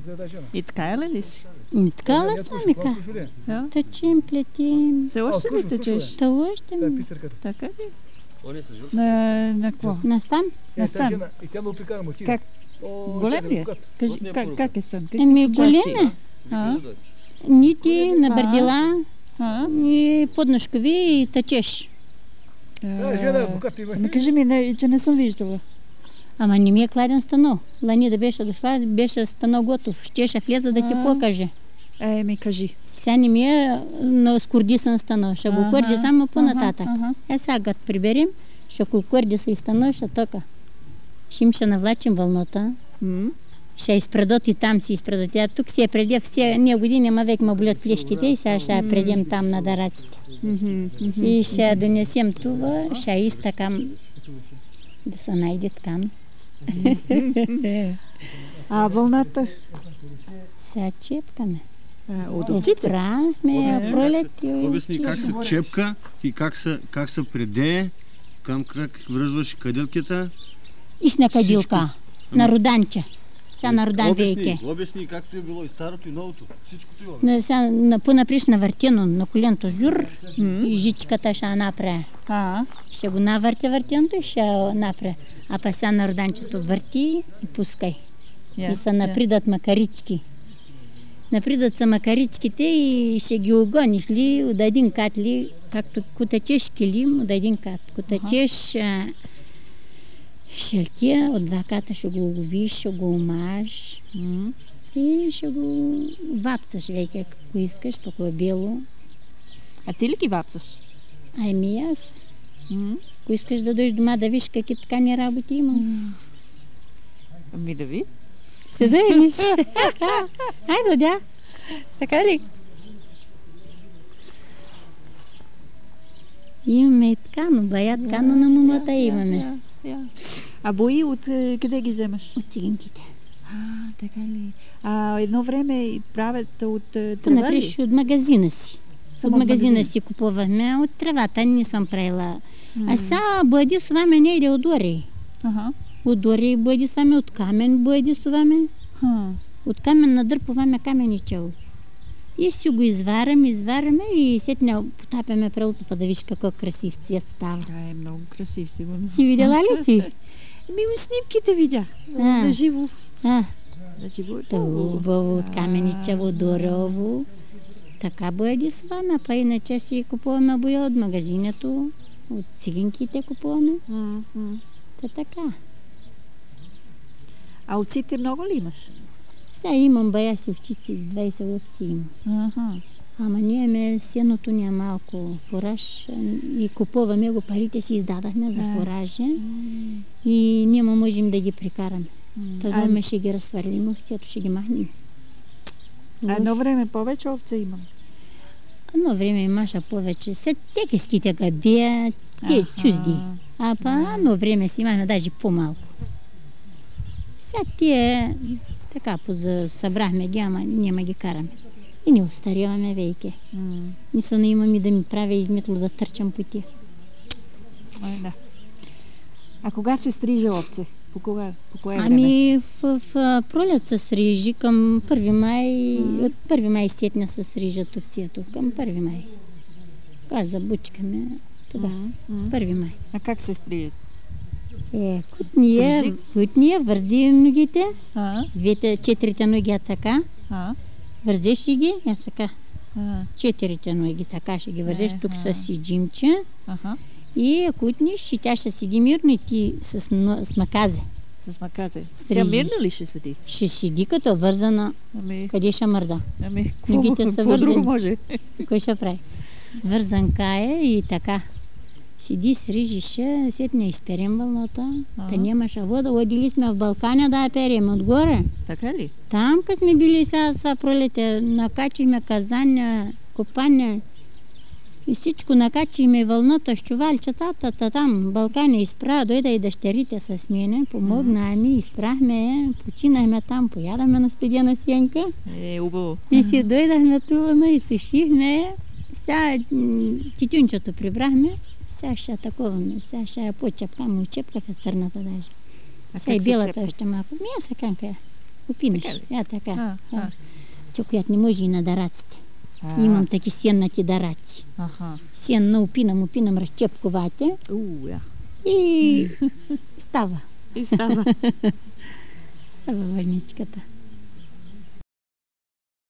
И така е ли си? И така ли стане ка? Тъчим, плетим. Все още ли тъчеш? Та още ми. Така ли? На какво? На стан? На стан. Как? Голем ли е? Кажи, как е стан? Еми голем е. Нити на бърдила, и подножкови и тъчеш. Кажи ми, че не съм виждала. Ама не ми е кладен стано. Лани да беше дошла, беше стано готов. Щеше влеза да ти покаже. Ми кажи. Сега не ми е на скордисан стано. Ще го корди само по-нататък. Сега гад приберем, ще го корди са и стано, ще тока. Ще навлачим вълнота. Ще изпредот и там си изпредот. А тук си е преди все ние години, ама век ме болят плещите и сега ще предем там на дараците. И ще донесем това, ще изтакам да се найде ткан. А вълната? Сега чепкаме. От очите? Правихме пролет и обясни как се чепка и как се предее, как връзваш кадилките. И с на кадилка, на роданче. Сега на родан вейке. Обясни както е било и старото и новото. Всичкото е обясни. Сега по-наприш на въртено, на коленто зюр и жичката ще направя. Ще го навъртя и ще направя. А па сега на роданчето върти и пускай. И са напридат макарички. Напридат са макаричките и ще ги огониш ли от един кат ли, както кутачеш килим от един кат. Кутачеш шелтия, от два ката ще го ловиш, ще го омаш и ще го вапцаш веке, ако искаш, толкова е бело. А ти ли ги вапцаш? Ами аз. Ако искаш да дойдеш дома да виж какви ткани работи имам. Ами да ви. Седа и виж. Айде, дя. Така ли? Имаме и ткано, бая ткано на момата имаме. А бои от къде ги вземаш? От циганките. Така ли? Едно време правят от трева ли? Напреш от магазина си. От магазина си купуваме, от тревата не съм правила. А сега бъди с вами не иде от дори. От дори бъди с вами, от камен бъди с вами. От камен надърпуваме каменичево. И си го изваряме и сетне потапяме прелото, па да виж какво красив цвет става. Е много красив, сигурно. Си видела ли си? Снимките видях. На живо. На живо е хубаво, от каменичево, дорово. Така бъди с вами, па иначе си купуваме боя от магазинето, от циганките купуваме. Така. А овците много ли имаш? Сега имам бая си овчици, 20 овци имам. Ама ние имаме сеното ни малко фураж и купуваме го, парите си издадахме за фуража и ние можем да ги прикараме. Тогава ще ги разсвърлим, овцето ще ги махнем. Едно време повече овца имам. Едно време имаша повече. След текеските къде, те чужди. А па едно време си имахме даже по-малко. Сега тие така събрахме ги, ама няма ги караме. И не остаряваме вейке. Мисля, не имам и да ми правя изметло да търчам по тия. Да. А кога се стрижа овце? По кое време? Ами в пролет се стрижи към 1 май. От 1 май сетня се стрижат овцето. Към 1 май. Кога забучкаме, тогава. 1 май. А как се стрижат? Кутния, вързи ногите, четирите ноги така, вързеш ги, така, четирите ноги така ще ги вързеш, тук с сиджимче и кутниш и тя ще седи мирно и ти с маказе. С маказе? Тя мирно ли ще седи? Ще седи като вързана, къде ще мърда. Ногите са вързани. Друго може? Кой ще прави? Вързанка е и така. Седи, срижише, сетне изперем вълната. Та нямаше вода. Одили сме в Балканя да я перем отгоре. Така ли? Там, къде сме били сега това пролете, накачихме казаня, копаня и всичко накачихме вълната, щувалчетата там. Балканя изпра, дойда и дъщерите с мене, помогна ми, изпрахме, починахме там, поядаме на студена сенка. Убаво. И си дойдахме това, и сушихме. Сега тютюнчето прибрахме. Сега ще атаковаме, сега ще я почепкаме, очепка в църната даже. Сега и белата още малко. Мяса канка е. Опинеш. Така. Че която не може и на дараците. Имам таки сеннати дараци. Сенна опинам, разчепковате. И става. И става. Става върничката.